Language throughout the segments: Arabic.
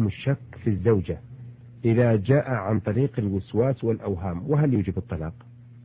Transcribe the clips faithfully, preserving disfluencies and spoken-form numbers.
حكم الشك في الزوجة إذا جاء عن طريق الوسواس والأوهام، وهل يوجب الطلاق؟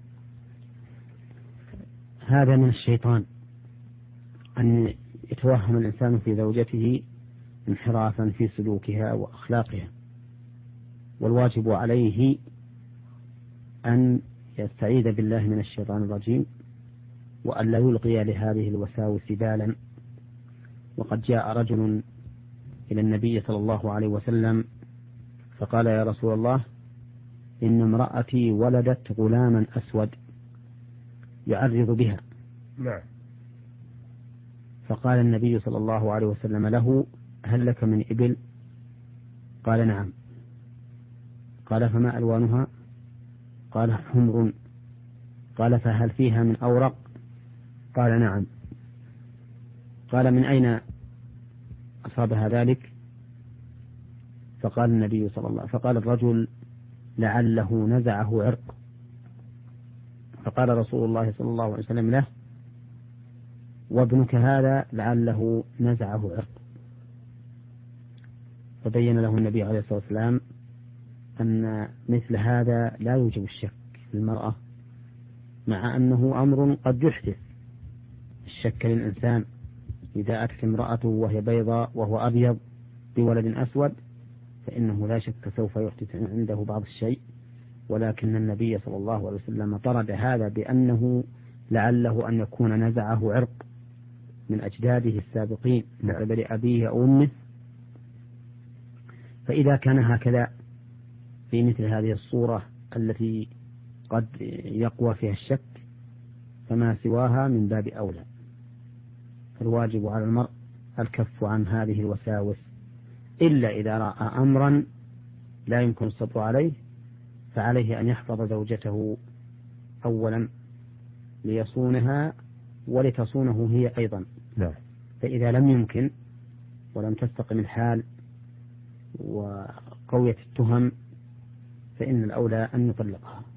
هذا من الشيطان أن يتوهم الإنسان في زوجته انحرافا في سلوكها وأخلاقها، والواجب عليه أن يستعيذ بالله من الشيطان الرجيم وأن لا يلقي لهذه الوساوس بالا. وقد جاء رجل إلى النبي صلى الله عليه وسلم فقال: يا رسول الله، إن امرأتي ولدت غلاما أسود يعرض بها. نعم. فقال النبي صلى الله عليه وسلم له: هل لك من إبل؟ قال: نعم. قال: فما ألوانها؟ قال: حمر. قال: فهل فيها من أورق؟ قال: نعم. قال: من أين أصابها ذلك؟ فقال النبي صلى الله عليه وسلم فقال الرجل: لعله نزعه عرق. فقال رسول الله صلى الله عليه وسلم له: وابنك هذا لعله نزعه عرق. فبين له النبي عليه الصلاة والسلام أن مثل هذا لا يوجب الشك في المرأة، مع أنه أمر قد يحدث الشك للإنسان. إذا أتت امرأته وهي بيضاء وهو أبيض بولد أسود فإنه لا شك سوف يحدث عنده بعض الشيء، ولكن النبي صلى الله عليه وسلم طرد هذا بأنه لعله أن يكون نزعه عرق من أجداده السابقين من قبل أبيه أو أمه. فإذا كان هكذا في مثل هذه الصورة التي قد يقوى فيها الشك فما سواها من باب أولى. فالواجب على المرء الكف عن هذه الوساوس، إلا إذا رأى أمرا لا يمكن الصبر عليه فعليه أن يحفظ زوجته أولا ليصونها ولتصونه هي أيضا. لا. فإذا لم يمكن ولم تستقم الحال وقوية التهم فإن الأولى أن يطلقها.